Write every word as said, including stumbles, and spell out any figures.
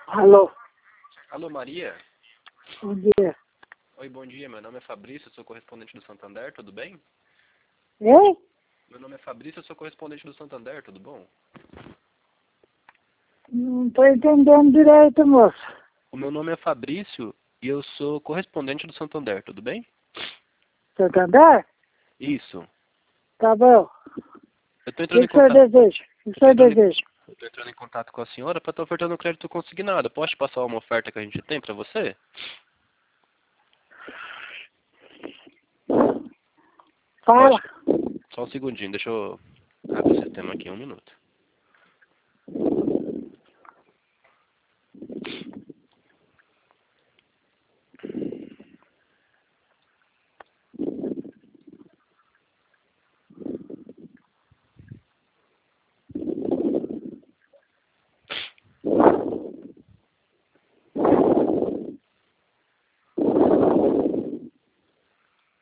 Alô, Alô, Maria? bom dia. Oi, bom dia. Meu nome é Fabrício, eu sou correspondente do Santander, tudo bem? Ei? Meu nome é Fabrício, eu sou correspondente do Santander, tudo bom? Não tô entendendo direito, moço. O meu nome é Fabrício e eu sou correspondente do Santander, tudo bem? Santander? Isso. Tá bom. Eu tô O entrando que em que o senhor contato. deseja? O que o Eu tô senhor entrando em, deseja? eu tô entrando em contato com a senhora para estar ofertando um crédito consignado. Posso te passar uma oferta que a gente tem para você? Fala. Pode. Só um segundinho, deixa eu abrir o sistema aqui, um minuto.